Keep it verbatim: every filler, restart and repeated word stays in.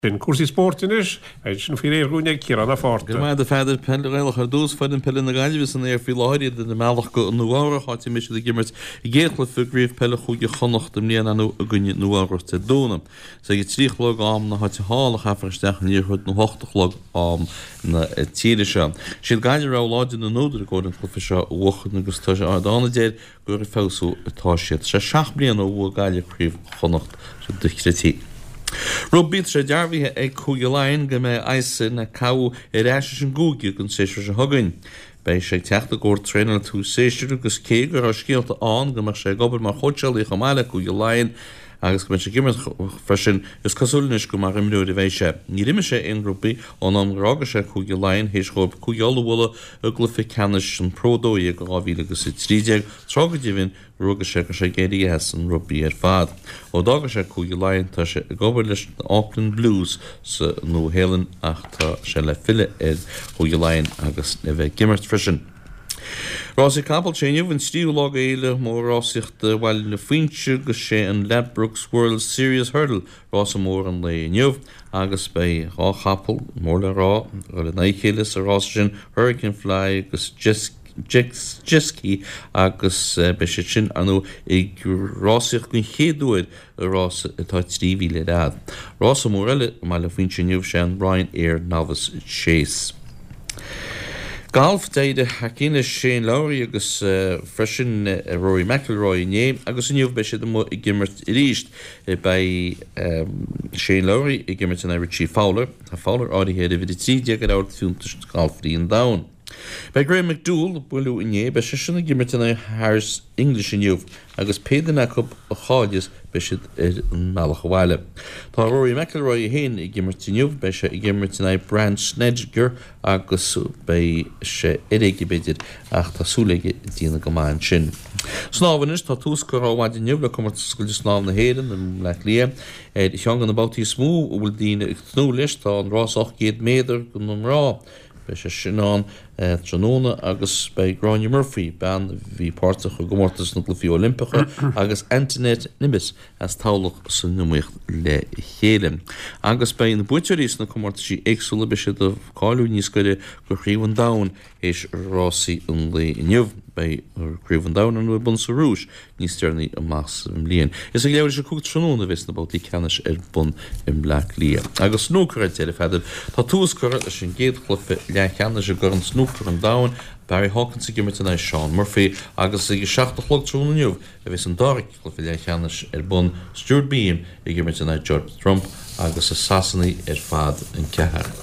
Den cuasaí sportinis, sin fi réúne Ciaranna Forte. Gymai dy ffaid pendergailach ar dús ffaid yn pelin na gailvis yn eir fi láirí yn y mealach go nuára háti mis y gimmert i géchla fi gríf pelach húgi chonacht ym nian anw y gynnu nuára te dónam. Sa gi tríchlog am na háti hálach afrastech yn ír hwyd na hochtachlog am na tíri se. Síl gailir rá láidin na nódra górin chlufi wachd na gustá se ádána déir gwyr i fawsú atá siad. Se seach blian o wua gailir gríf chonacht se duchretí. Rugby tre dearbhíthe ag cúigialáin go mé aise na cabú i réise sin gúgi gon séisiir se thugainn. Bei sé teachta góir tréile tú séisiir agus cé gur ar scialta an go mar sé gobar mar choteil í chamáile cúigialáin agus go sé gimmer freisin is cosúlinis go mar imrú a bhéise. Ní riime sé in rugby an am rága sé cúigialáin hééis go cúigialhla a glufi canis an pródóí go gáhíle agus i trídeag trágadíhinn ruga sé go sé géirí hes an rugby ar fad. Ó dága sé cúigialáin tá sé gobar leis Auckland Blues sa nó hélan ach tá sé le file ar cúigialáin agus na bheith gimmert freisin. Rossi Capel Chenio in stíl log eile mór rásicht bhil na fintse go sé an Ladbrokes World Series Hurdle rás mór an le inniuh agus bei rá chapel mór le rá go le naichélas a rás sin Hurricane Fly agus Jiski agus be sé sin anú ag rásicht gon chéadúid a rás atá tríhí le dad. Rás mór eile má le fintse inniuh sé an Ryan Air Novice Chase. Golf deide hacíine Shane Lowry agus uh, freisin uh, Rory McIlroy in agus inniuh be sé mo i gimmert i ríist uh, bei um, Shane Lowry i gimmert an Richie Fowler. Tá Fowler ádi héad a bhí tríide go áir fiúntas golfrí an daun. Bei Graham McDougall buú inné be sé sinna gimmert an Harris English inniuh agus pédan a cup a cháilis be sé an mealach bhile. Tá Rory McIlroy i héin i gimmert inniuh be sé i gimmert an Brand Snedger agus bei sé éige beidir ach tásúlaige dína go máin sin. Snáhanis tá tús go ráhhaid inniuh le cumar scoilte snáb na héan an le lia. I teangan na bbátaí smú ó bhfuil dína ag tnú leis tá an rás ochcéad méadar go an rá. Bei sé sinán tróna agus bei Gráinne Murphy ban bhí páirrtaach go gomórtas na glufií Olympacha agus Antoinette Nimbus as tálach san numaocht le chéile. Agus bei na buiteirís na comórta sí éagsúla be sé do cáú níos goide go chríomhan dain éis rásaí an le inniuh bei chríomhan dain an bun sa rúis níos tearnaí a más im líon. Is ag leabhar sé cúgt tróna vis na bátaí ceannis ar bun im le lia. Agus snúcaid téile feidir tá tús chuir a sin géad chlufa le cheanna sé gur an snúcar an dain Barry Hawkins i gimmert an Sean Murphy agus i seachta chlog trúna nniuh a bhís an dáric chlufa le cheannis ar bun Stuart Beam i gimmert an George Trump agus a sasannaí ar fad an cethar.